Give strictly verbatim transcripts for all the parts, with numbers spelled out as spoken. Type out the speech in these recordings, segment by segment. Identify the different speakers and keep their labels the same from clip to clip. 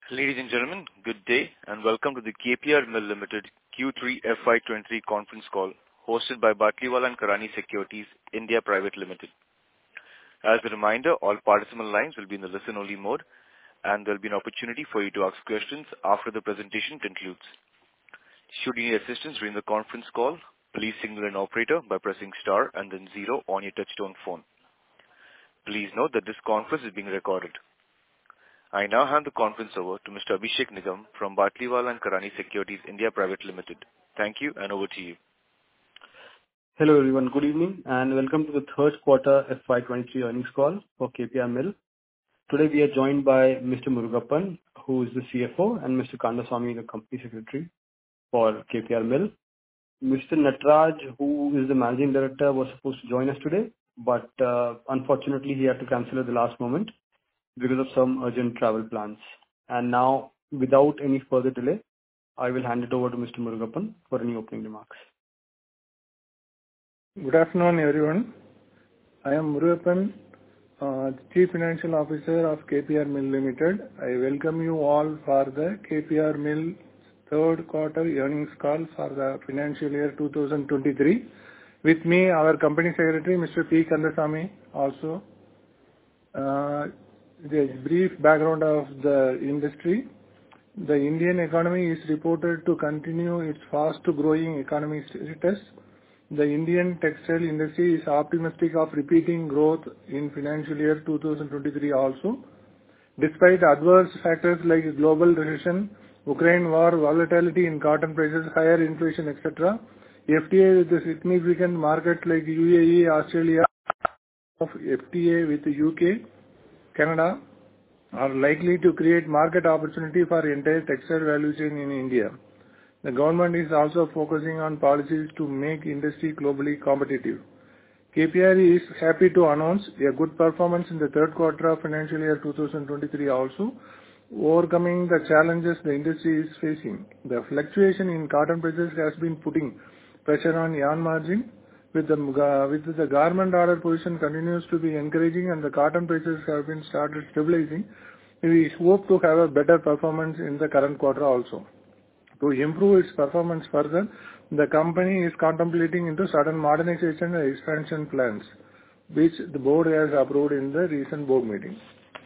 Speaker 1: Ladies and gentlemen, good day and welcome to the K P R Mill Limited Q three F Y twenty-three conference call hosted by Batlivala and Karani Securities India Private Limited. As a reminder, all participant lines will be in the listen-only mode and there will be an opportunity for you to ask questions after the presentation concludes. Should you need assistance during the conference call, please signal an operator by pressing star and then zero on your touchtone phone. Please note that this conference is being recorded. I now hand the conference over to Mister Abhishek Nigam from Batlivala and Karani Securities India Private Limited. Thank you and over to you.
Speaker 2: Hello everyone, good evening and welcome to the third quarter F Y twenty-three earnings call for K P R Mill. Today we are joined by Mister Murugappan, who is the C F O, and Mister Kandasamy, the Company Secretary for K P R Mill. Mister Nataraj, who is the Managing Director, was supposed to join us today, but uh, unfortunately he had to cancel at the last moment because of some urgent travel plans. And now, without any further delay, I will hand it over to Mister Murugappan for any opening remarks.
Speaker 3: Good afternoon, everyone. I am Murugappan, uh, Chief Financial Officer of K P R Mill Limited. I welcome you all for the K P R Mill third quarter earnings call for the financial year two thousand twenty-three. With me, our Company Secretary, Mister P. Kandasamy, also. Uh, The brief background of the industry. The Indian economy is reported to continue its fast-growing economic status. The Indian textile industry is optimistic of repeating growth in financial year two thousand twenty-three also. Despite adverse factors like global recession, Ukraine war, volatility in cotton prices, higher inflation, et cetera, F T A with a significant market like U A E, Australia, of F T A with the U K, Canada are likely to create market opportunity for entire textile value chain in India. The government is also focusing on policies to make industry globally competitive. K P R is happy to announce a good performance in the third quarter of financial year two thousand twenty-three also, overcoming the challenges the industry is facing. The fluctuation in cotton prices has been putting pressure on yarn margin. With the, uh, with the garment order position continues to be encouraging and the cotton prices have been started stabilizing, we hope to have a better performance in the current quarter also. To improve its performance further, the company is contemplating into certain modernization and expansion plans, which the board has approved in the recent board meeting.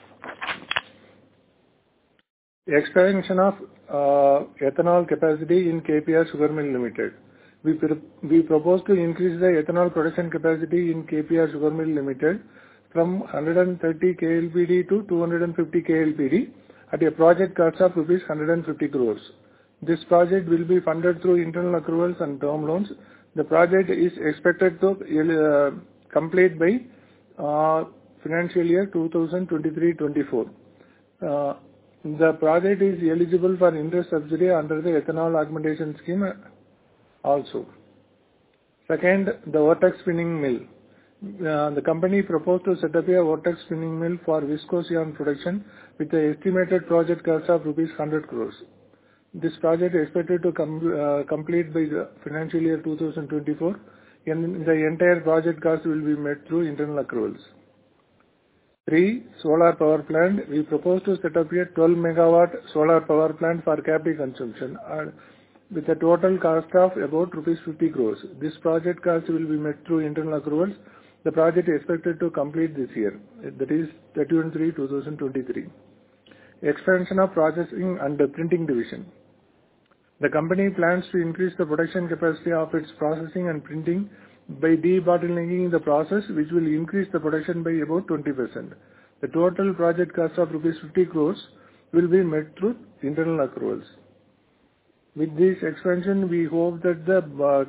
Speaker 3: Expansion of uh, ethanol capacity in K P R Sugar Mill Limited. We, we propose to increase the ethanol production capacity in K P R Sugar Mill Limited from one hundred thirty K L P D to two hundred fifty K L P D at a project cost of rupees one hundred fifty crores. This project will be funded through internal accruals and term loans. The project is expected to uh, complete by uh, financial year two thousand twenty-three twenty-four. Uh, the project is eligible for interest subsidy under the ethanol augmentation scheme also. Second, the Vortex Spinning Mill. Uh, the company proposed to set up a Vortex Spinning Mill for viscose yarn production with an estimated project cost of rupees one hundred crores. This project is expected to com uh, complete by the financial year two thousand twenty-four, and the entire project cost will be met through internal accruals. Three, solar power plant. We propose to set up a twelve megawatt solar power plant for captive consumption, uh, with a total cost of about rupees fifty crores. This project cost will be met through internal accruals. The project is expected to complete this year, that is thirty-first March two thousand twenty-three. Expansion of processing and the printing division. The company plans to increase the production capacity of its processing and printing by debottlenecking the process, which will increase the production by about twenty percent. The total project cost of rupees fifty crores will be met through internal accruals. With this expansion, we hope that the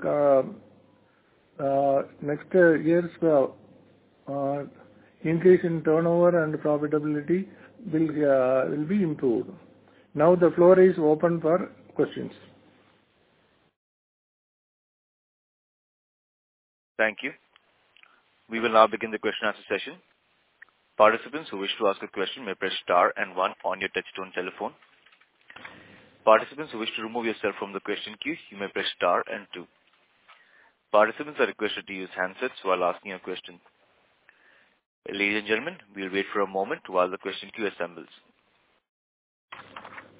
Speaker 3: uh, uh, next uh, year's uh, uh, increase in turnover and profitability will uh, will be improved. Now the floor is open for questions.
Speaker 1: Thank you. We will now begin the question and answer session. Participants who wish to ask a question may press star and one on your touchtone telephone. Participants who wish to remove yourself from the question queue, you may press star and two. Participants are requested to use handsets while asking a question. Ladies and gentlemen, we'll wait for a moment while the question queue assembles.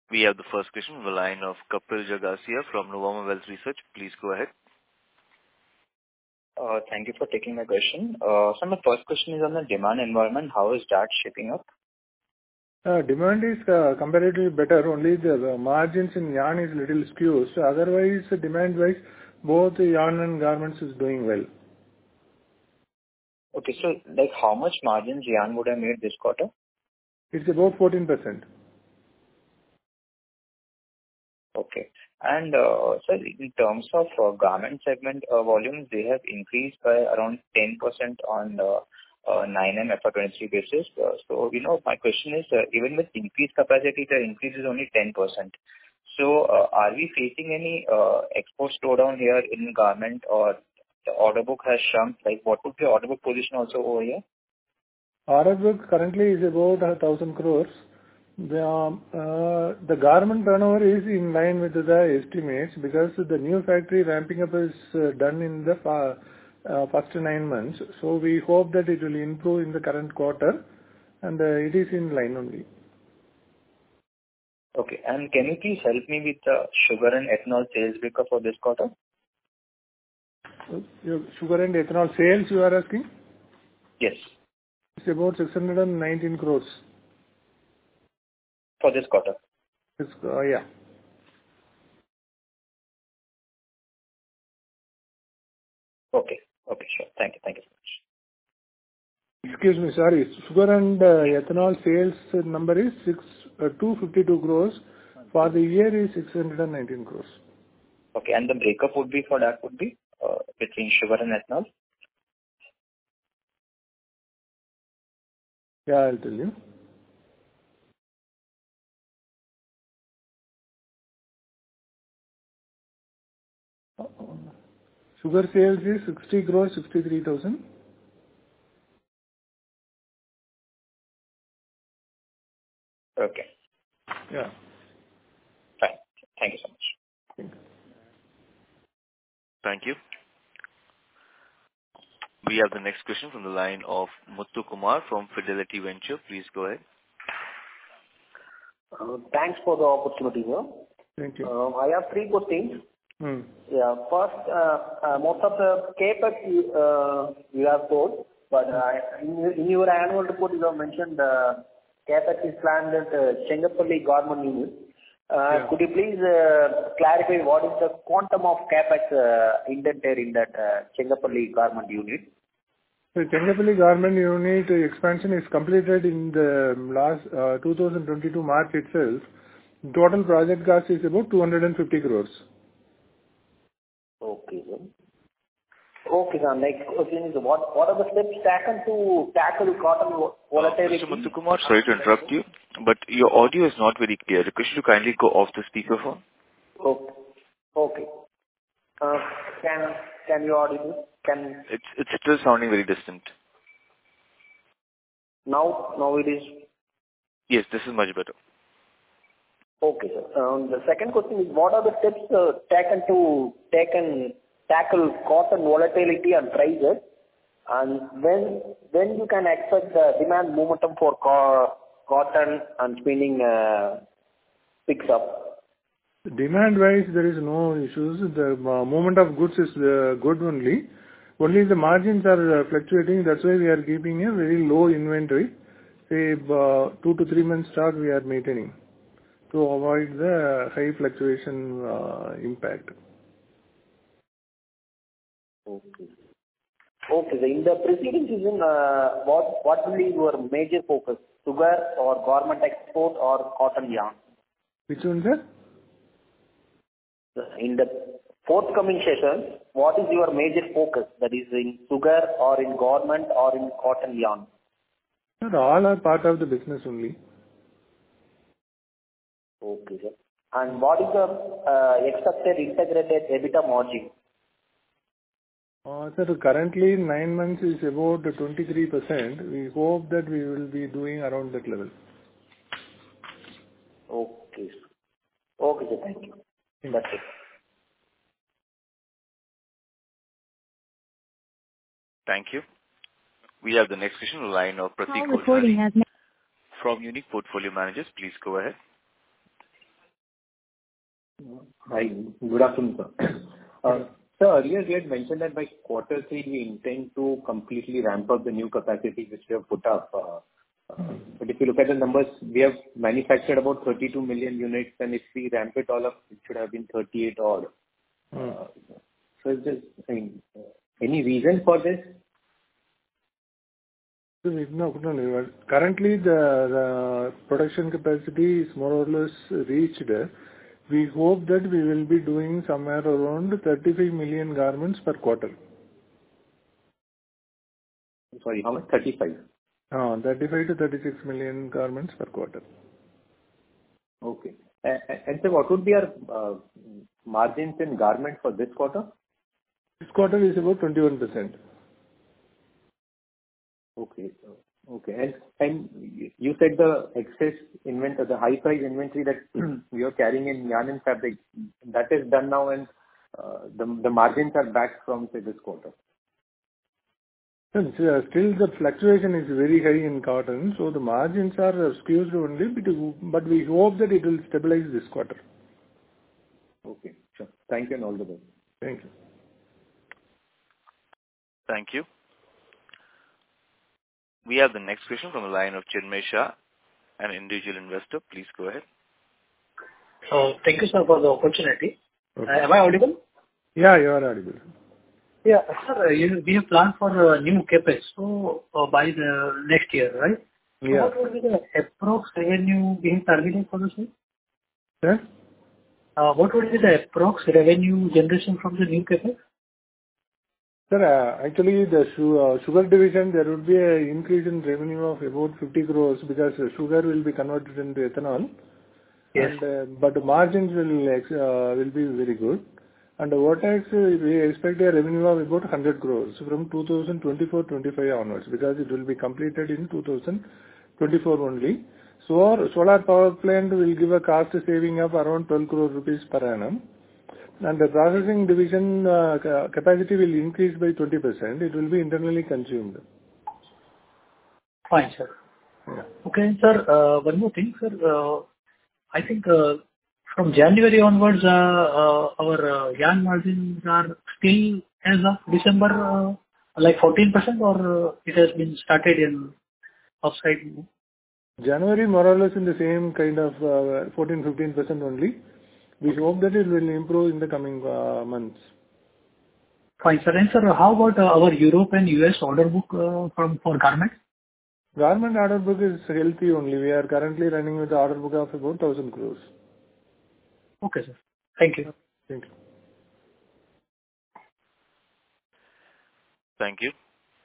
Speaker 1: We have the first question on the line of Kapil Jagasia from Nuvama Wealth Research. Please go ahead.
Speaker 4: Uh, thank you for taking my question. Uh, so my first question is on the demand environment. How is that shaping up?
Speaker 3: Uh, demand is uh, comparatively better. Only the, the margins in yarn is little skewed. So otherwise, uh, demand-wise, both yarn and garments is doing well.
Speaker 4: Okay, so like how much margins yarn would have made this quarter?
Speaker 3: It's about fourteen percent.
Speaker 4: Okay. And uh, so in terms of uh, garment segment uh, volumes, they have increased by around ten percent on uh, uh, nine M F Y twenty-three basis. Uh, so, you know, my question is, uh, even with increased capacity, the increase is only ten percent. So, uh, are we facing any uh, export slowdown here in garment, or the order book has shrunk? Like, what would be the order book position also over here?
Speaker 3: Order book currently is about one thousand crores. The, um, uh, the garment turnover is in line with the estimates because the new factory ramping up is uh, done in the fa- uh, first nine months. So we hope that it will improve in the current quarter, and uh, it is in line only.
Speaker 4: Okay. And can you please help me with the sugar and ethanol sales breakup for this quarter?
Speaker 3: Uh, your sugar and ethanol sales you are asking?
Speaker 4: Yes.
Speaker 3: It's about six hundred nineteen crores.
Speaker 4: For this quarter?
Speaker 3: It's, uh, yeah.
Speaker 4: Okay. Okay, sure. Thank you. Thank you so much.
Speaker 3: Excuse me, sorry. Sugar and uh, ethanol sales number is six, uh, two hundred fifty-two crores. For the year is six hundred nineteen crores.
Speaker 4: Okay, and the breakup would be for that would be uh, between sugar and ethanol?
Speaker 3: Yeah, I'll tell you. Sugar sales is sixty crores, sixty-three thousand.
Speaker 4: Okay.
Speaker 3: Yeah.
Speaker 4: Fine. Thank you so much.
Speaker 3: Thank you.
Speaker 1: Thank you. We have the next question from the line of Muthu Kumar from Fidelity Venture. Please go ahead.
Speaker 5: Uh, Thanks for the opportunity, sir.
Speaker 3: Thank you.
Speaker 5: Uh, I have three questions.
Speaker 3: Hmm.
Speaker 5: Yeah. First, uh, uh, most of the CapEx you uh, you have told, but uh, in in your annual report, you have mentioned uh, CapEx is planned at uh, Chengapalli Garment Unit. Uh,
Speaker 3: Yeah.
Speaker 5: Could you please uh, clarify what is the quantum of CapEx uh, intended in that uh, Chengapalli Garment Unit?
Speaker 3: The Chengapalli Garment Unit expansion is completed in the last uh, two thousand twenty-two March itself. Total project cost is about two hundred fifty crores.
Speaker 5: Okay, sir. Okay, sir. Next question is, what what are the steps taken to tackle cotton vo- volatility?
Speaker 1: Uh, Mister Muthu Kumar, sorry to interrupt you, but your audio is not very clear. Request you to kindly go off the speakerphone.
Speaker 5: Okay. Okay. Uh, Can can you audible? Can
Speaker 1: It's it's still sounding very distant.
Speaker 5: now now it is
Speaker 1: Yes, this is much better.
Speaker 5: okay, sir. Um, The second question is, what are the steps uh, taken to taken tackle cotton volatility and prices, and when when you can expect the demand momentum for co- cotton and spinning uh, picks up?
Speaker 3: Demand-wise, there is no issues. The uh, movement of goods is uh, good only. Only the margins are uh, fluctuating. That's why we are keeping a very low inventory. Say, uh, two to three months stock we are maintaining to avoid the high fluctuation uh, impact.
Speaker 5: Okay. Okay. So in the preceding season, uh, what what will be your major focus? Sugar or garment export or cotton yarn?
Speaker 3: Which one, sir?
Speaker 5: In the forthcoming session, what is your major focus? That is in sugar or in garment or in cotton yarn?
Speaker 3: Sir, all are part of the business only.
Speaker 5: Okay, sir. And what is the uh, expected integrated EBITDA margin?
Speaker 3: Uh, Sir, currently nine months is about twenty-three percent. We hope that we will be doing around that level.
Speaker 5: Okay, sir. Okay, sir. Thank you. That's it.
Speaker 1: Thank you. We have the next question on the line of Pratik
Speaker 6: Call recording
Speaker 1: Kothari
Speaker 6: has now.
Speaker 1: from Unique Portfolio Managers. Please go ahead.
Speaker 6: Hi. Good afternoon, sir. Uh, Sir, earlier you had mentioned that by quarter three, we intend to completely ramp up the new capacity which we have put up. Uh, uh, But if you look at the numbers, we have manufactured about thirty-two million units, and if we ramp it all up, it should have been thirty-eight odd. Uh, So is this, I mean, uh, any reason for this?
Speaker 3: No, no, no. Currently, the the production capacity is more or less reached. We hope that we will be doing somewhere around thirty-five million garments per quarter.
Speaker 6: Sorry, how much? thirty-five.
Speaker 3: Uh, thirty-five to thirty-six million garments per quarter.
Speaker 6: Okay. A- a- And so what would be our uh, margins in garment for this quarter?
Speaker 3: This quarter is about twenty-one percent.
Speaker 6: Okay. Okay. And and you said the excess inventory, the high price inventory that we are carrying in yarn and fabric, that is done now, and uh, the the margins are back from, say, this quarter.
Speaker 3: And, uh, Still the fluctuation is very high in cotton, so the margins are skewed only, but but we hope that it will stabilize this quarter.
Speaker 6: Okay, sure. Thank you, and all the best.
Speaker 3: Thank you.
Speaker 1: Thank you. We have the next question from the line of Chinmay Shah, an individual investor. Please go ahead.
Speaker 7: So thank you, sir, for the opportunity.
Speaker 3: Okay.
Speaker 7: Uh, Am I audible?
Speaker 3: Yeah, you are audible.
Speaker 7: Yeah, sir, uh, you- we have planned for uh, new CapEx, so uh, by the next year, right? So
Speaker 3: Yeah.
Speaker 7: what would be the approx revenue being targeted for the same?
Speaker 3: Sir?
Speaker 7: Uh, What would be the approx revenue generation from the new CapEx?
Speaker 3: Sir, uh, actually, the su- uh, sugar division, there would be an increase in revenue of about fifty crores because uh, sugar will be converted into ethanol.
Speaker 7: Yes.
Speaker 3: And uh, but the margins will ex- uh, will be very good. And the Vortex, uh, we expect a revenue of about one hundred crores from two thousand twenty-four twenty-five onwards, because it will be completed in two thousand twenty-four only. So our solar power plant will give a cost saving of around twelve crore rupees per annum. And the processing division uh, ca- capacity will increase by twenty percent. It will be internally consumed.
Speaker 7: Fine, sir.
Speaker 3: Yeah.
Speaker 7: Okay, sir, uh, one more thing, sir. Uh, I think uh, from January onwards, uh, uh, our uh, yarn margins are still as of December, uh, like fourteen percent, or uh, it has been started in upside?
Speaker 3: January, more or less in the same kind of uh, fourteen to fifteen percent only. We hope that it will improve in the coming uh, months.
Speaker 7: Fine, sir. And sir, how about uh, our Europe and U S order book uh, from for garments?
Speaker 3: Government order book is healthy only. We are currently running with the order book of about one thousand crores.
Speaker 7: Okay, sir. Thank you.
Speaker 3: Thank you.
Speaker 1: Thank you.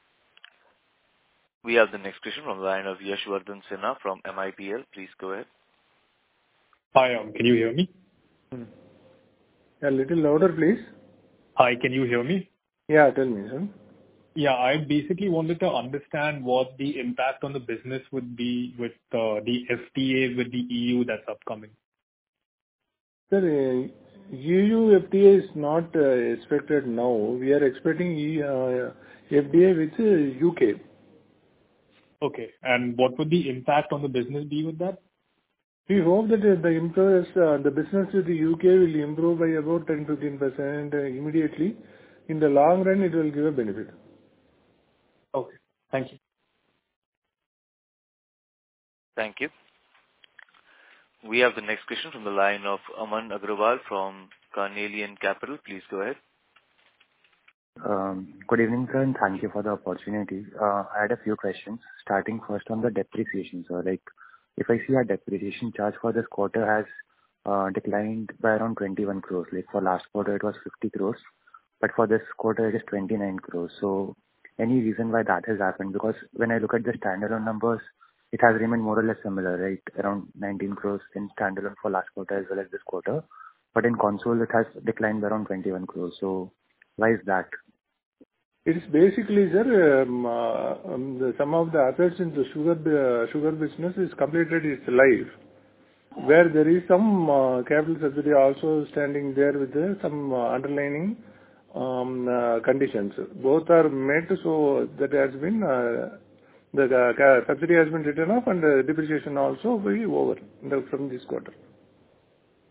Speaker 1: We have the next question from the line of Yashvardhan Sinha from M I P L. Please go ahead.
Speaker 8: Hi, um, can you hear me?
Speaker 3: Hmm. A little louder, please.
Speaker 8: Hi, can you hear me?
Speaker 3: Yeah, tell me, sir.
Speaker 8: Yeah, I basically wanted to understand what the impact on the business would be with uh, the F T A with the E U that's upcoming.
Speaker 3: Sir, uh, E U F T A is not uh, expected now. We are expecting E- uh, F D A with uh, U K.
Speaker 8: Okay, and what would the impact on the business be with that?
Speaker 3: We hope that uh, the impress, uh, the business with the U K will improve by about ten to fifteen percent uh, immediately. In the long run, it will give a benefit.
Speaker 8: Okay, thank you.
Speaker 1: Thank you. We have the next question from the line of Aman Agrawal from Carnelian Capital. Please go ahead.
Speaker 9: Um, Good evening, sir, and thank you for the opportunity. Uh, I had a few questions, starting first on the depreciation. So, like, if I see our depreciation charge for this quarter has uh, declined by around twenty-one crores. Like, for last quarter, it was fifty crores, but for this quarter, it is twenty-nine crores. So, any reason why that has happened? Because when I look at the standalone numbers, it has remained more or less similar, right? Around nineteen crores in standalone for last quarter as well as this quarter. But in console, it has declined by around twenty-one crores. So, why is that?
Speaker 3: It is basically, sir, um, uh, um, the, some of the assets in the sugar uh, sugar business is completed its life, where there is some uh, capital subsidy also standing there with uh, some uh, underlining um, uh, conditions. Both are met, so that has been uh, the uh, subsidy has been written off, and uh, depreciation also will be over in the, from this quarter.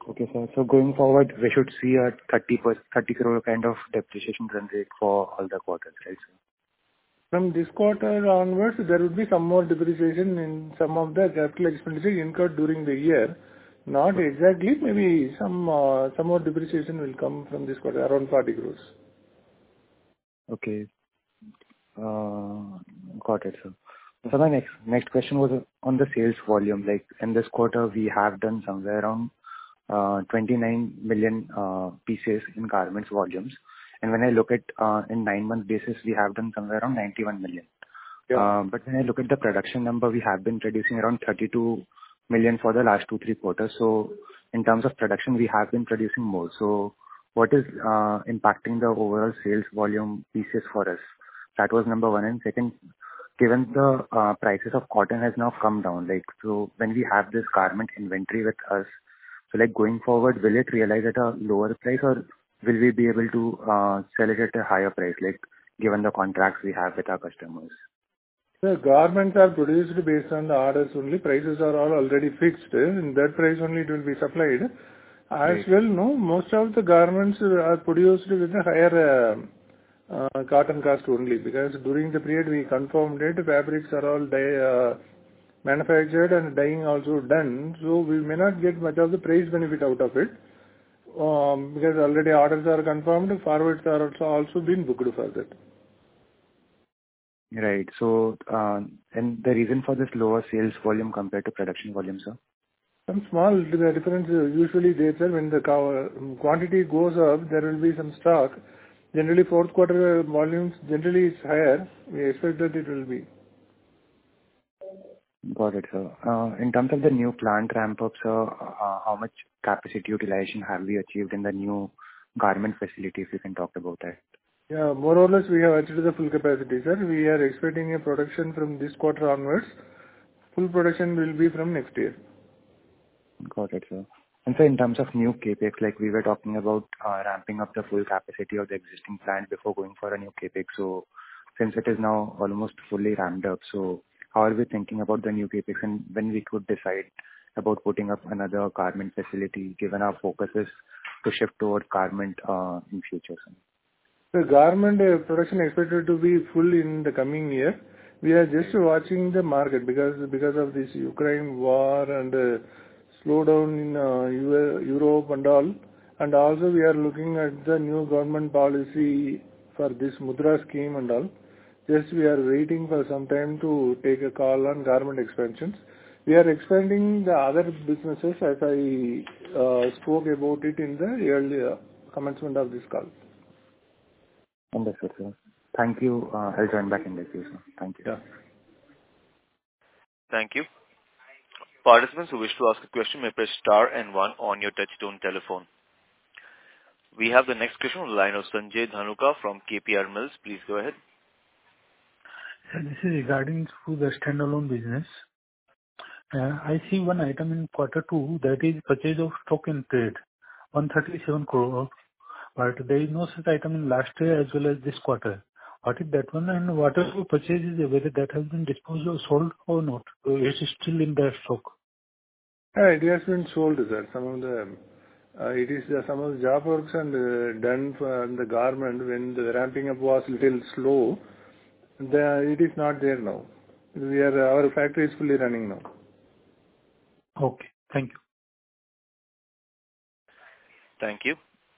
Speaker 9: Okay, sir. So going forward, we should see a thirty crore kind of depreciation run rate for all the quarters, right, sir?
Speaker 3: From this quarter onwards, there will be some more depreciation in some of the capital expenditure incurred during the year. Not exactly, maybe some uh, some more depreciation will come from this quarter, around forty crores.
Speaker 9: Okay. Uh, Got it, sir. So my next next question was on the sales volume. Like, in this quarter, we have done somewhere around uh, twenty-nine million uh, pieces in garments volumes. And when I look at uh, in nine-month basis, we have done somewhere around ninety-one million.
Speaker 3: Yeah.
Speaker 9: Uh, But when I look at the production number, we have been producing around thirty-two million for the last two, three quarters. So in terms of production, we have been producing more. So what is uh, impacting the overall sales volume pieces for us? That was number one. And second, given the uh, prices of cotton has now come down, like, so when we have this garment inventory with us, so like going forward, will it realize at a lower price, or will we be able to uh, sell it at a higher price, like given the contracts we have with our customers?
Speaker 3: The garments are produced based on the orders only. Prices are all already fixed. In that price only it will be supplied. As
Speaker 9: Right.
Speaker 3: well, no, most of the garments are produced with a higher uh, uh, cotton cost only, because during the period we confirmed it, fabrics are all dye, uh, manufactured and dyeing also done. So we may not get much of the price benefit out of it, um, because already orders are confirmed, forwards are also also been booked for that.
Speaker 9: Right. So, uh, and the reason for this lower sales volume compared to production volume, sir?
Speaker 3: Some small difference uh, usually there, sir. When the cow- quantity goes up, there will be some stock. Generally, fourth quarter uh, volumes generally is higher. We expect that it will be.
Speaker 9: Got it, sir. Uh, In terms of the new plant ramp-up, sir, uh, how much capacity utilization have we achieved in the new garment facility, if you can talk about that?
Speaker 3: Yeah, more or less we have achieved the full capacity, sir. We are expecting a production from this quarter onwards. Full production will be from next year.
Speaker 9: Got it, sir. And so in terms of new CapEx, like we were talking about, uh, ramping up the full capacity of the existing plant before going for a new CapEx. So since it is now almost fully ramped up, so how are we thinking about the new CapEx, and when we could decide about putting up another garment facility, given our focus is to shift towards garment, uh, in future, sir?
Speaker 3: The garment uh, production expected to be full in the coming year. We are just watching the market because because of this Ukraine war and uh, slowdown in uh, U- Europe and all. And also we are looking at the new government policy for this Mudra scheme and all. Just we are waiting for some time to take a call on garment expansions. We are expanding the other businesses as I uh, spoke about it in the earlier commencement of this call.
Speaker 9: Understood, sir. Thank you. Uh, I'll join back in the queue, sir. Thank you.
Speaker 3: Yeah.
Speaker 1: Thank you. Participants who wish to ask a question may press star and one on your touchtone telephone. We have the next question on the line of Sanjay Dhanuka from K P R Mills. Please go ahead.
Speaker 10: Sir, this is regarding to the standalone business. Uh, I see one item in quarter two, that is purchase of stock in trade, one hundred thirty-seven crore, but there is no such item in last year as well as this quarter. What is that one, and whatever purchases, whether that has been disposed or sold or not? So it is still in the stock.
Speaker 3: Yeah, it has been sold, sir. Some of the, uh, it is uh, some of the job works and uh, done for the garment when the ramping up was little slow. The, it is not there now. We are, our factory is fully running now.
Speaker 10: Okay, thank you.
Speaker 1: Thank you.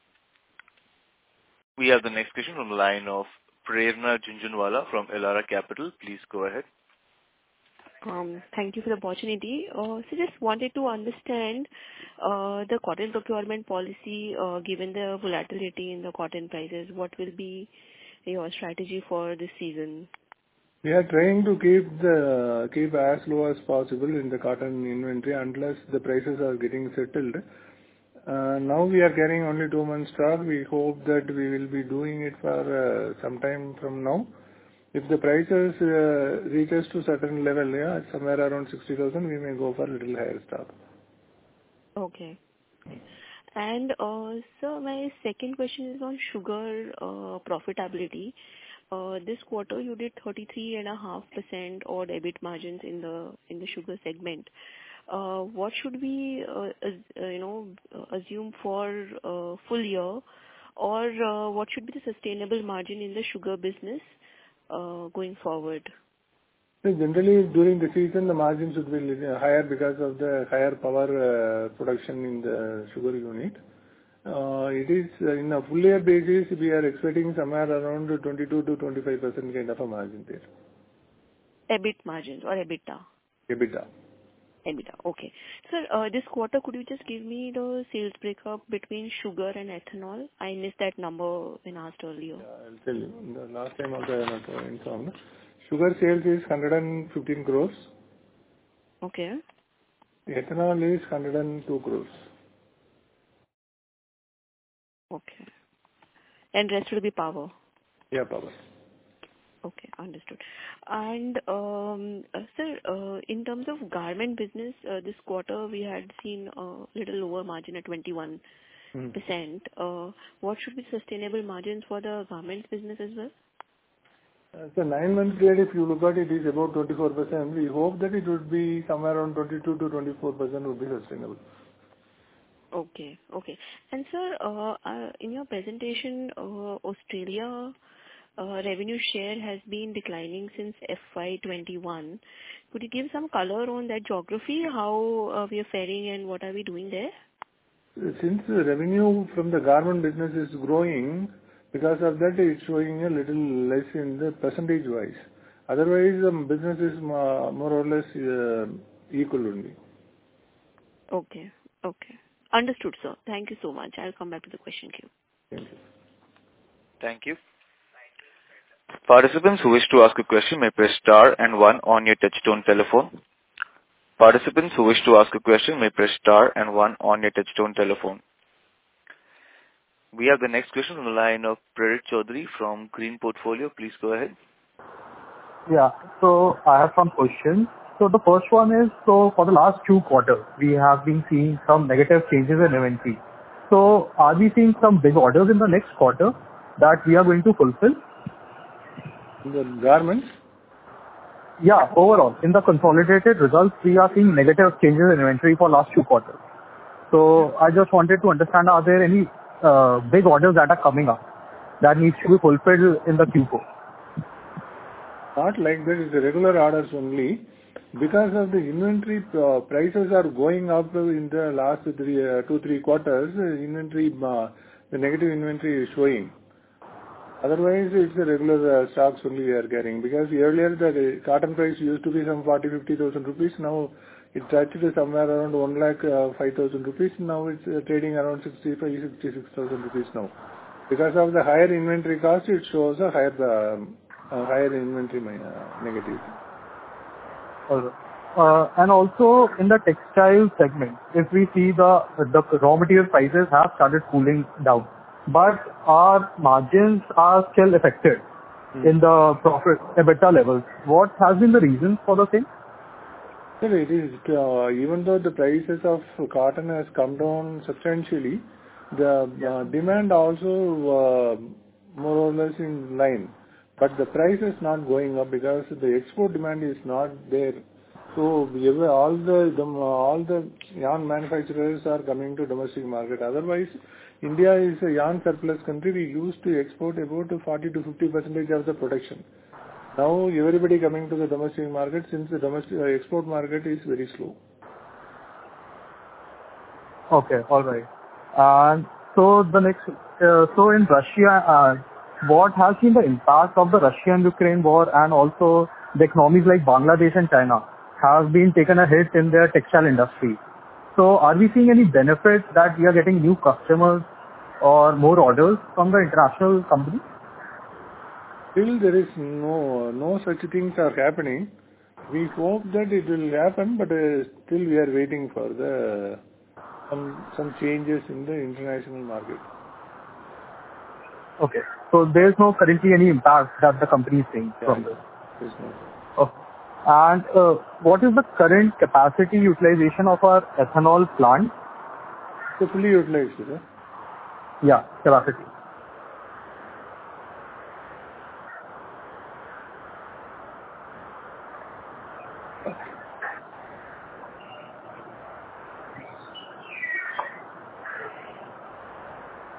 Speaker 1: We have the next question on the line of Prerna Jhunjhunwala from Elara Capital. Please go ahead.
Speaker 11: Um, Thank you for the opportunity. Uh, So just wanted to understand uh, the cotton procurement policy, uh, given the volatility in the cotton prices, what will be your strategy for this season?
Speaker 3: We are trying to keep the keep as low as possible in the cotton inventory unless the prices are getting settled. Uh, now we are carrying only two months stock. We hope that we will be doing it for uh, some time from now. If the prices uh, reaches to certain level, yeah, somewhere around sixty thousand, we may go for a little higher stock.
Speaker 11: Okay. And uh, so my second question is on sugar uh, profitability. Uh, This quarter, you did thirty-three point five percent odd EBIT margins in the in the sugar segment. uh, what should we, uh, as- uh, you know, uh, assume for uh, full year, or uh, what should be the sustainable margin in the sugar business uh, going forward?
Speaker 3: So generally, during the season, the margins should be little higher because of the higher power uh, production in the sugar unit. Uh, It is uh, in a full year basis, we are expecting somewhere around twenty-two to twenty-five percent kind of a margin there.
Speaker 11: EBIT margins or EBITDA?
Speaker 3: EBITDA.
Speaker 11: EBITDA. Okay. Sir, uh, this quarter, could you just give me the sales breakup between sugar and ethanol? I missed that number when asked earlier.
Speaker 3: Yeah, I'll tell you. The last time also I was not uh, informed. Sugar sales is one hundred fifteen crores.
Speaker 11: Okay.
Speaker 3: Ethanol is one hundred two crores.
Speaker 11: Okay. And rest will be power.
Speaker 3: Yeah, power.
Speaker 11: Okay, understood. And, um, uh, sir, uh, in terms of garment business, uh, this quarter we had seen a little lower margin at twenty-one percent.
Speaker 3: Hmm.
Speaker 11: Uh, What should be sustainable margins for the garments business as well?
Speaker 3: Uh, So nine months period, if you look at it, is about twenty-four percent. We hope that it would be somewhere around twenty-two to twenty-four percent would be sustainable.
Speaker 11: Okay. Okay. And sir, uh, uh, in your presentation, uh, Australia uh, revenue share has been declining since F Y twenty-one. Could you give some color on that geography, how uh, we are faring and what are we doing there?
Speaker 3: Since the revenue from the garment business is growing, because of that, it's showing a little less in the percentage-wise. Otherwise, the business is mo- more or less uh, equal only.
Speaker 11: Okay. Okay. Understood, sir. Thank you so much. I'll come back to the question queue.
Speaker 3: Thank you.
Speaker 1: Thank you. Participants who wish to ask a question may press star and one on your touchtone telephone. Participants who wish to ask a question may press star and one on your touchtone telephone. We have the next question on the line of Prerit Chaudhary from Green Portfolio. Please go ahead.
Speaker 12: Yeah. So I have some questions. So the first one is, so for the last two quarters, we have been seeing some negative changes in inventory. So are we seeing some big orders in the next quarter that we are going to fulfill?
Speaker 3: The garments?
Speaker 12: Yeah, overall, in the consolidated results, we are seeing negative changes in inventory for last two quarters. So I just wanted to understand, are there any uh, big orders that are coming up that needs to be fulfilled in the Q four?
Speaker 3: Not like that. It's the regular orders only. Because of the inventory uh, prices are going up in the last three, uh, two, three quarters, uh, inventory, uh, the negative inventory is showing. Otherwise, it's the regular uh, stocks only we are carrying. Because earlier the uh, cotton price used to be some forty, fifty thousand rupees. Now it touched somewhere around one lakh uh, five thousand rupees. Now it's uh, trading around sixty-five, sixty-six thousand rupees now. Because of the higher inventory cost, it shows a higher, uh, uh, higher inventory uh, negative.
Speaker 12: Alright. Uh, and also in the textile segment, if we see the the raw material prices have started cooling down, but our margins are still affected
Speaker 3: Hmm.
Speaker 12: in the profit EBITDA levels. What has been the reason for the same?
Speaker 3: Sir, it is, uh, even though the prices of cotton has come down substantially, the uh, demand also uh, more or less in line. But the price is not going up because the export demand is not there. So we have all the, the all the yarn manufacturers are coming to domestic market. Otherwise, India is a yarn surplus country. We used to export about forty to fifty percentage of the production. Now everybody coming to the domestic market since the domestic uh, export market is very slow.
Speaker 12: Okay, all right. And so the next, uh, so in Russia, uh, what has been the impact of the Russia-Ukraine war, and also the economies like Bangladesh and China have been taken a hit in their textile industry. So are we seeing any benefits that we are getting new customers or more orders from the international companies?
Speaker 3: Still there is no no such things are happening. We hope that it will happen, but uh, still we are waiting for the some some changes in the international market.
Speaker 12: Okay. So there's no currently any impact that the company is seeing
Speaker 3: Yeah,
Speaker 12: from this.
Speaker 3: there's no.
Speaker 12: Okay. And uh, what is the current capacity utilization of our ethanol plant?
Speaker 3: So fully utilized, sir.
Speaker 12: Yeah, capacity.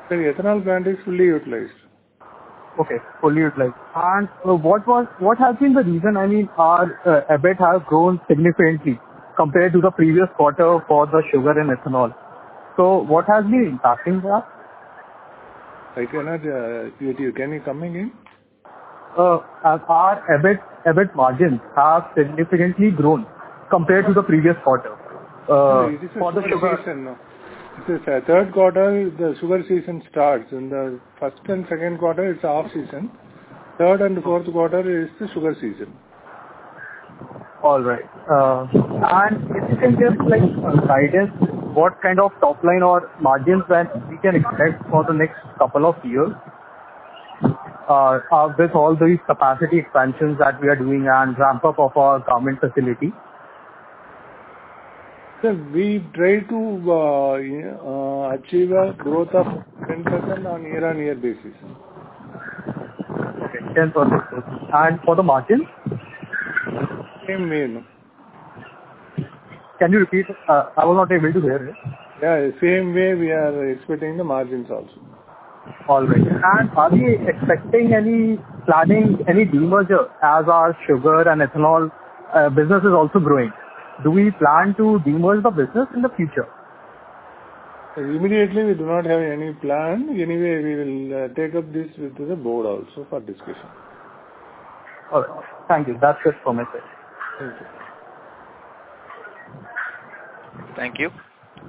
Speaker 3: The ethanol plant is fully utilized.
Speaker 12: Okay, fully utilized. And uh, what was what has been the reason? I mean, our uh, E B I T has grown significantly compared to the previous quarter for the sugar and ethanol. So what has been impacting that?
Speaker 3: I cannot uh, get you. Can you come again?
Speaker 12: Uh, as our E B I T, E B I T margins have significantly grown compared to the previous quarter. Uh,
Speaker 3: No, it is a
Speaker 12: for the
Speaker 3: sugar
Speaker 12: sugar.
Speaker 3: season. No. It is a third quarter, the sugar season starts. In the first and second quarter, it's off season. Third and fourth quarter is the sugar season.
Speaker 12: All right. Uh, and if you can just like uh, guide us what kind of top line or margins that we can expect for the next couple of years, uh, uh, with all these capacity expansions that we are doing and ramp up of our garment facility.
Speaker 3: So we try to uh, uh, achieve a growth of ten percent on year-on-year basis.
Speaker 12: Okay, ten percent. And for the margin?
Speaker 3: Same way, no?
Speaker 12: Can you repeat? Uh, I was not able to hear it.
Speaker 3: Yeah, same way we are expecting the margins also.
Speaker 12: All right. And are we expecting any planning, any demerger as our sugar and ethanol uh, business is also growing? Do we plan to demerge the business in the future?
Speaker 3: Immediately we do not have any plan. Anyway, we will uh, take up this with the board also for discussion.
Speaker 12: All right. Thank you. That's it from my side.
Speaker 3: Thank you.
Speaker 1: Thank you.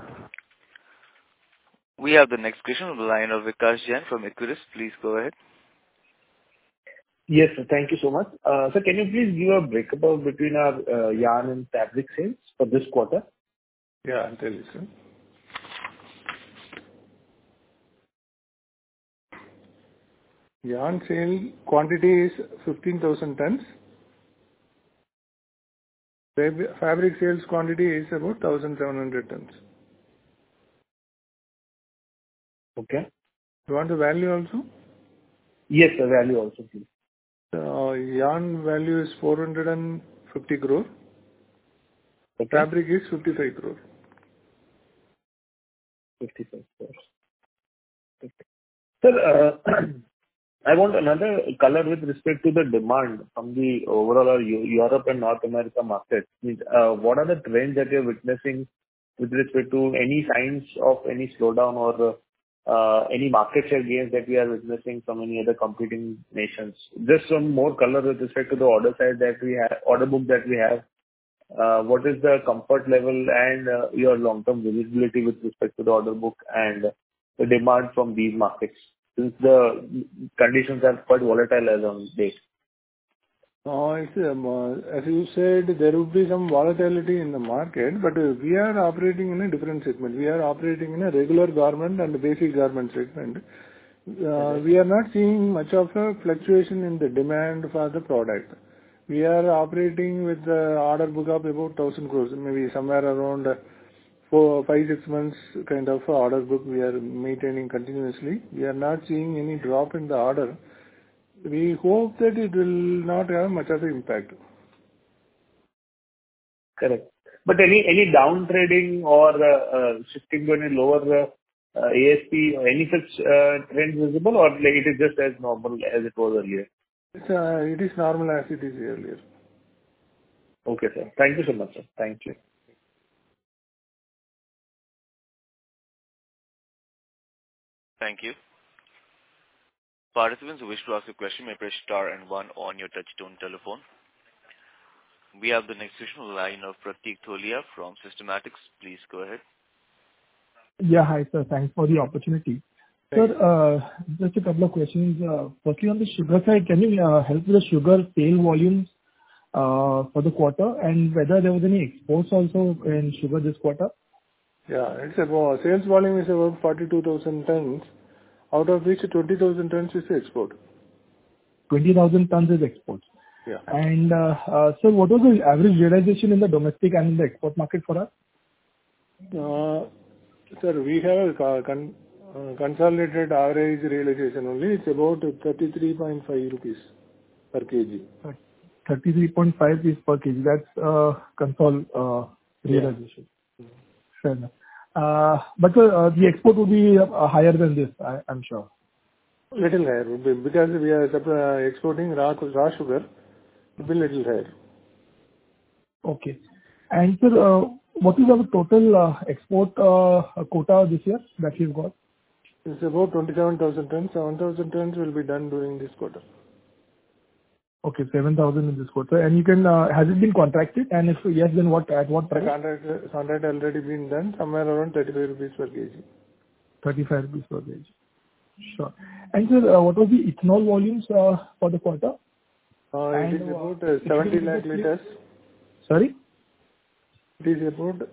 Speaker 1: We have the next question on the line of Vikas Jain from Equirus. Please go ahead.
Speaker 13: Yes, sir. Thank you so much. Uh, Sir, can you please give a breakup between our uh, yarn and fabric sales for this quarter?
Speaker 3: Yeah, I'll tell you, sir. Yarn sale quantity is fifteen thousand tons. Fab- Fabric sales quantity is about one thousand seven hundred tons.
Speaker 13: Okay.
Speaker 3: You want the value also?
Speaker 13: Yes, sir. Value also, please.
Speaker 3: Uh, yarn value is four hundred fifty crore.
Speaker 13: Okay.
Speaker 3: Fabric is fifty-five crore.
Speaker 13: fifty-five crores. Okay. Sir, uh, I want another color with respect to the demand from the overall uh, Eu- Europe and North America market. Means, uh, what are the trends that you're witnessing with respect to any signs of any slowdown or uh, uh, any market share gains that we are witnessing from any other competing nations? Just some more color with respect to the order side that we have, order book that we have. Uh, What is the comfort level and uh, your long-term visibility with respect to the order book and the demand from these markets, since the conditions are quite volatile as on date?
Speaker 3: Uh, it's, um, uh, as you said, there would be some volatility in the market, but uh, we are operating in a different segment. We are operating in a regular garment and basic garment segment. Uh, we are not seeing much of a fluctuation in the demand for the product. We are operating with the order book of about one thousand crores, maybe somewhere around uh, four, five, six months kind of order book we are maintaining continuously. We are not seeing any drop in the order. We hope that it will not have much of an impact.
Speaker 13: Correct. But any any down trading or uh, uh, shifting to any lower uh, uh, A S P or any such uh, trend visible, or like it is just as normal as it was earlier?
Speaker 3: It's, uh, it is normal as it is earlier.
Speaker 13: Okay, sir. Thank you so much, sir. Thank you.
Speaker 1: Thank you. Participants who wish to ask a question may press star and one on your touchtone telephone. We have the next question on the line of Pratik Tholia from Systematics. Please go ahead.
Speaker 14: Yeah, hi, sir. Thanks for the opportunity. Sir, uh, just a couple of questions. Uh, Firstly, on the sugar side, can you uh, help with the sugar sale volumes uh, for the quarter, and whether there was any exports also in sugar this quarter?
Speaker 3: Yeah, it's about sales volume is about forty-two thousand tons, out of which twenty thousand tons is export.
Speaker 14: twenty thousand tons is exports.
Speaker 3: Yeah.
Speaker 14: And, uh, uh, sir, what was the average realization in the domestic and in the export market for us?
Speaker 3: Uh, sir, we have a co- con- uh, consolidated average realization only. It's about thirty-three point five rupees per kg.
Speaker 14: thirty-three point five rupees per kg. That's uh, consol uh, realization.
Speaker 3: Yeah.
Speaker 14: Fair enough. Uh, But sir, uh, the export will be uh, higher than this, I- I'm sure.
Speaker 3: Little higher, because we are uh, exporting raw raw sugar, it will be little higher.
Speaker 14: Okay. And sir, uh, what is our total uh, export uh, quota this year that you've got?
Speaker 3: It's about twenty-seven thousand tons. seven thousand tons will be done during this quarter.
Speaker 14: Okay, seven thousand in this quarter. And you can, uh, has it been contracted? And if yes, then what, at what
Speaker 3: The
Speaker 14: price?
Speaker 3: contract, contract already been done, somewhere around thirty-five rupees per kg.
Speaker 14: thirty-five rupees per kg. Sure. And sir, uh, what was the ethanol volumes uh, for the quarter?
Speaker 3: Uh, it
Speaker 14: And,
Speaker 3: is
Speaker 14: uh,
Speaker 3: about uh,
Speaker 14: if you
Speaker 3: seventy
Speaker 14: can
Speaker 3: lakh
Speaker 14: give us-
Speaker 3: liters.
Speaker 14: Sorry?
Speaker 3: It is about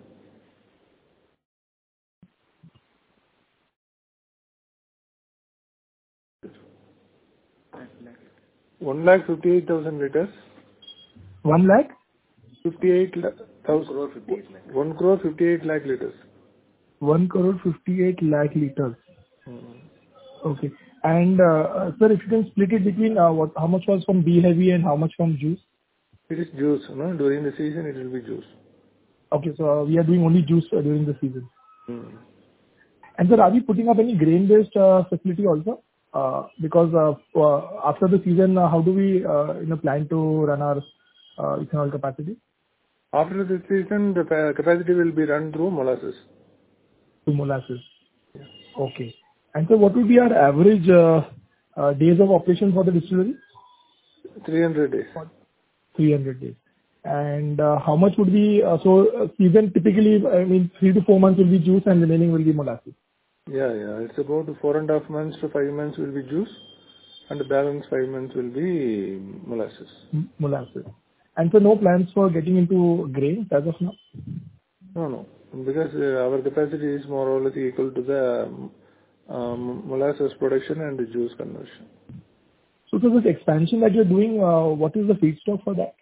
Speaker 3: one lakh fifty-eight thousand liters.
Speaker 14: one lakh?
Speaker 3: fifty-eight thousand. one crore fifty-eight lakh liters.
Speaker 14: one crore fifty-eight lakh liters.
Speaker 3: Hmm.
Speaker 14: Okay. And, uh, uh, sir, if you can split it between uh, what, how much was from B heavy and how much from juice?
Speaker 3: It is juice, no? During the season, it will be juice.
Speaker 14: Okay, so uh, we are doing only juice uh, during the season.
Speaker 3: Hmm.
Speaker 14: And sir, are we putting up any grain-based uh, facility also? Uh, Because uh, uh, after the season, uh, how do we, uh, you know, plan to run our uh, ethanol capacity?
Speaker 3: After the season, the pa- capacity will be run through molasses.
Speaker 14: To molasses. Okay. And so what will be our average uh, uh, days of operation for the distillery?
Speaker 3: three hundred days.
Speaker 14: three hundred days. And uh, how much would be, uh, so uh, season typically, I mean, three to four months will be juice and remaining will be molasses.
Speaker 3: Yeah, yeah. It's about four and a half months to five months will be juice, and the balance five months will be molasses.
Speaker 14: M- Molasses. And so no plans for getting into grains as of now?
Speaker 3: No, no. Because uh, our capacity is more or less equal to the um, um, molasses production and the juice conversion.
Speaker 14: So, so this expansion that you're doing, uh, what is the feedstock for that?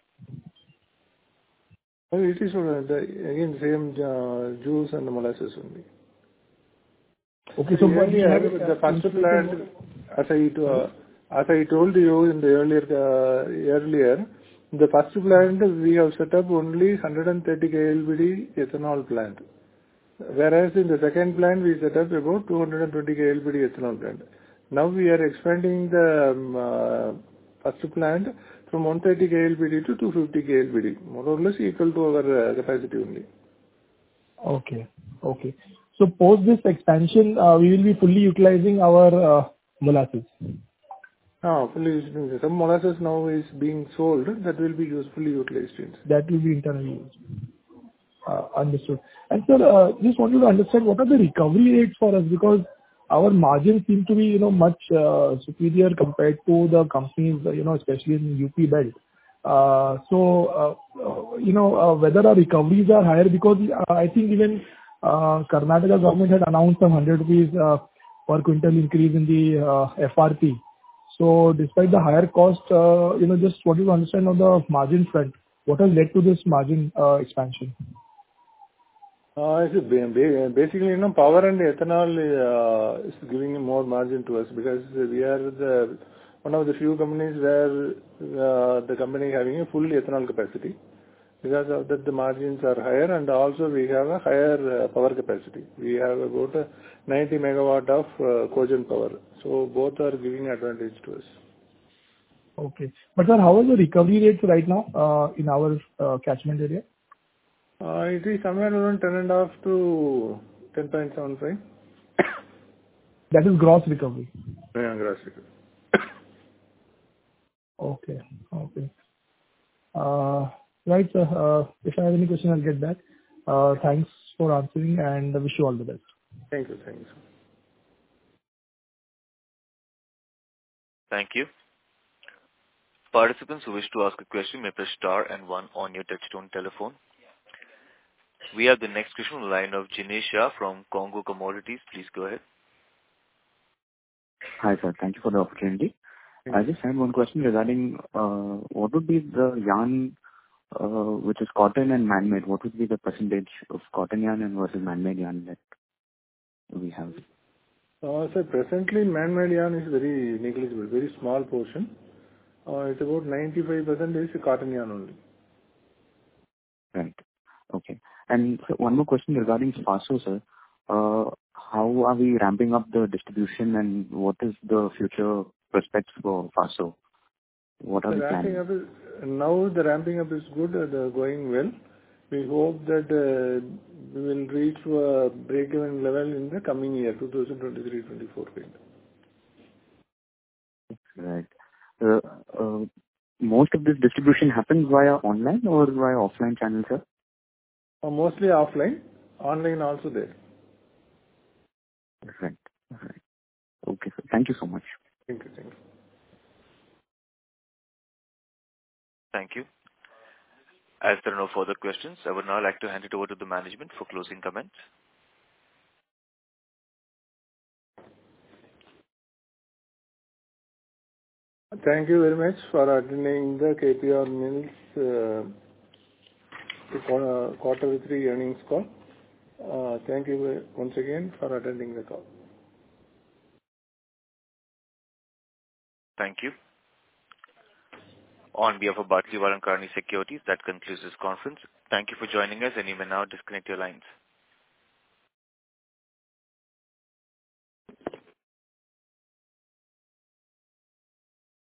Speaker 3: Well, it is uh, the, again same uh, juice and the molasses only.
Speaker 14: Okay, so what we
Speaker 3: earlier,
Speaker 14: have
Speaker 3: the first plant, as I, uh, as I told you in the earlier, uh, earlier, the first plant we have set up only one hundred thirty kiloliter ethanol plant. Whereas in the second plant we set up about two hundred twenty kiloliter ethanol plant. Now we are expanding the um, uh, first plant from one hundred thirty kiloliter to two hundred fifty kiloliter, more or less equal to our uh, capacity only.
Speaker 14: Okay. Okay. So post this expansion, uh, we will be fully utilizing our uh, molasses.
Speaker 3: Ah, fully using some molasses now is being sold that will be usefully utilized.
Speaker 14: That will be internally used. Uh, Understood. And sir, uh, just wanted to understand what are the recovery rates for us, because our margins seem to be, you know, much uh, superior compared to the companies, uh, you know, especially in U P belt. Uh, So, uh, uh, you know, uh, whether our recoveries are higher, because uh, I think even uh, Karnataka government had announced some one hundred rupees uh, per quintal increase in the uh, F R P. So despite the higher cost, uh, you know, just wanted to understand on the margin front, what has led to this margin uh, expansion?
Speaker 3: Uh, it's ba- ba- basically, you know, power and ethanol uh, is giving more margin to us because we are the one of the few companies where uh, the company having a full ethanol capacity. Because of that, the margins are higher, and also we have a higher uh, power capacity. We have about uh, ninety megawatt of uh, cogen power. So both are giving advantage to us.
Speaker 14: Okay. But sir, how are the recovery rates right now uh, in our uh, catchment area?
Speaker 3: Uh, it is somewhere around ten and a half to ten point seven five.
Speaker 14: That is gross recovery.
Speaker 3: Yeah, gross recovery.
Speaker 14: Okay. Okay. Uh, Right, sir. Uh, If I have any question, I'll get back. Uh, Thanks for answering, and I wish you all the best.
Speaker 3: Thank you. Thank you.
Speaker 1: Thank you. Participants who wish to ask a question may press star and one on your touchtone telephone. We have the next question on the line of Jinesh Shah from Congo Commodities. Please go ahead.
Speaker 9: Hi, sir. Thank you for the opportunity. I just had one question regarding uh, what would be the yarn uh, which is cotton and man-made. What would be the percentage of cotton yarn and versus man-made yarn that we have?
Speaker 3: Uh, so presently, man-made yarn is very negligible, very small portion. Uh, it's about ninety-five percent is cotton yarn only.
Speaker 9: Right. Okay. And so one more question regarding Faso, sir. uh, how are we ramping up the distribution and what is the future prospects for Faso? What are
Speaker 3: The
Speaker 9: we
Speaker 3: ramping
Speaker 9: planning?
Speaker 3: up is now the ramping up is good, uh, the going well. We hope that uh, we will reach to a break-even level in the coming year, twenty twenty-three twenty-four.
Speaker 9: Right. Uh, uh, most of this distribution happens via online or via offline channels, sir?
Speaker 3: Uh, mostly offline, online also there.
Speaker 9: Right. Right. Okay, sir. Thank you so much.
Speaker 3: Thank you. Thank you.
Speaker 1: Thank you. As there are no further questions, I would now like to hand it over to the management for closing comments.
Speaker 3: Thank you very much for attending the K P R Mills uh, quarter three earnings call. Uh, thank you once again for attending the call.
Speaker 1: Thank you. On behalf of Batliwala and Karani Securities, that concludes this conference. Thank you for joining us, and you may now disconnect your lines.